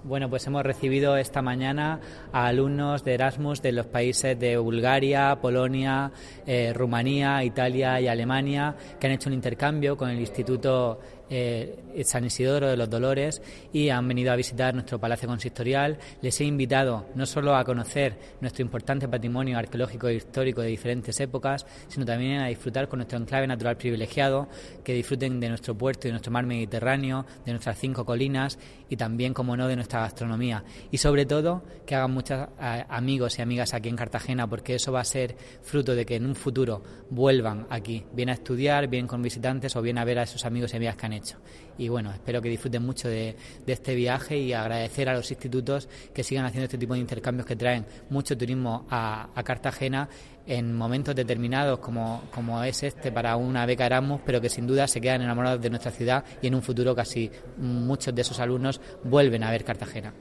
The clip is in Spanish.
Bueno, pues hemos recibido esta mañana a alumnos de Erasmus de los países de Bulgaria, Polonia, Rumanía, Italia y Alemania, que han hecho un intercambio con el Instituto San Isidoro de los Dolores y han venido a visitar nuestro Palacio Consistorial. Les he invitado no solo a conocer nuestro importante patrimonio arqueológico e histórico de diferentes épocas, sino también a disfrutar con nuestro enclave natural privilegiado, que disfruten de nuestro puerto y de nuestro mar Mediterráneo, de nuestras 5 colinas y también, como no, de nuestra gastronomía. Y sobre todo, que hagan muchos amigos y amigas aquí en Cartagena, porque eso va a ser fruto de que en un futuro vuelvan aquí, bien a estudiar, bien con visitantes o bien a ver a esos amigos y amigas que han hecho. Y bueno, espero que disfruten mucho de este viaje y agradecer a los institutos que sigan haciendo este tipo de intercambios que traen mucho turismo a Cartagena en momentos determinados como es este para una beca Erasmus, pero que sin duda se quedan enamorados de nuestra ciudad y en un futuro casi muchos de esos alumnos vuelven a ver Cartagena.